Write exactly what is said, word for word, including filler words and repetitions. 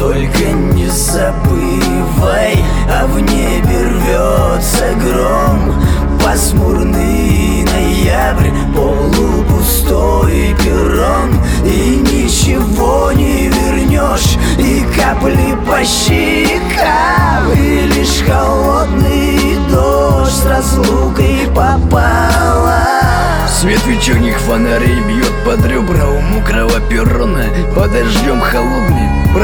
только не забывай, а в небе рвется гром. Пасмурный ноябрь, полупустой перрон, и ничего не вернешь, и капли по щекам, и лишь холодный дождь с разлукой пополам. Свет вечерних фонарей бьет под ребра у мокрого перрона, под дождем холодный